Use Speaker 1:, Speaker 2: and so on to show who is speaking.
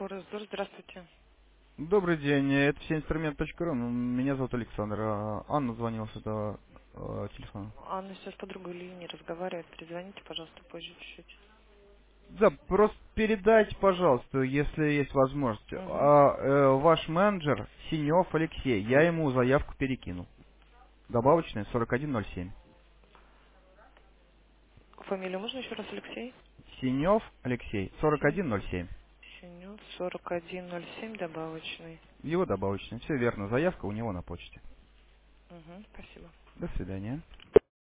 Speaker 1: Форестдор, здравствуйте.
Speaker 2: Добрый день, это всеинструмент.ру. Меня зовут Александр. Анна звонила с этого телефона.
Speaker 1: Анна сейчас по другой линии разговаривает. Перезвоните, пожалуйста, позже чуть-чуть.
Speaker 2: Да, просто передайте, пожалуйста, если есть возможность.
Speaker 1: Угу.
Speaker 2: Ваш менеджер Синев Алексей, я ему заявку перекинул. Добавочная 4107.
Speaker 1: Фамилию можно еще раз, Алексей?
Speaker 2: Синев Алексей,
Speaker 1: Синю.
Speaker 2: 4107.
Speaker 1: Синю 4107 добавочный.
Speaker 2: Его добавочная. Все верно, заявка у него на почте.
Speaker 1: Угу, спасибо.
Speaker 2: До свидания.